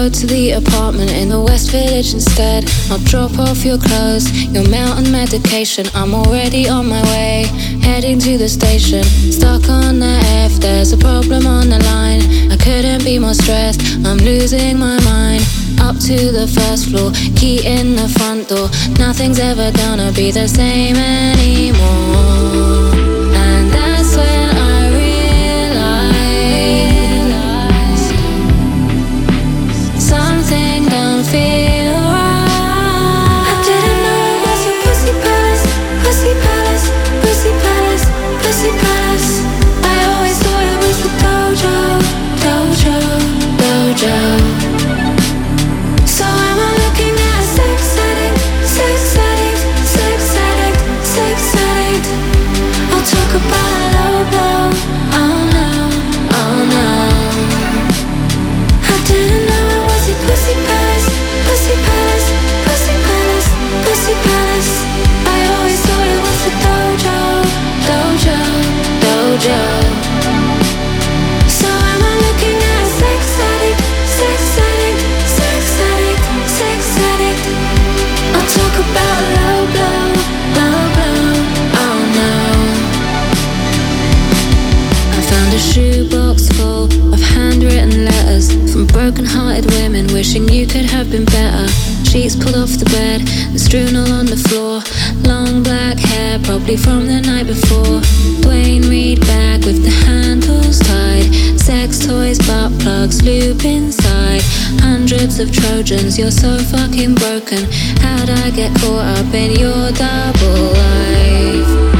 go to the apartment in the West Village instead. I'll drop off your clothes, your mountain medication. I'm already on my way, heading to the station. Stuck on the F, there's a problem on the line. I couldn't be more stressed, I'm losing my mind. Up to the first floor, key in the front door. Nothing's ever gonna be the same anymore. And that's when I realized something don't feel right. I didn't know it was your pussy palace, pussy palace, pussy palace, pussy palace. I always thought it was the dojo, dojo, dojo. Shoebox full of handwritten letters from broken-hearted women wishing you could have been better. Sheets pulled off the bed and strewn all on the floor. Long black hair, probably from the night before. Dwayne Reed bag with the handles tied. Sex toys, butt plugs, lube inside. Hundreds of Trojans, you're so fucking broken. How'd I get caught up in your double life?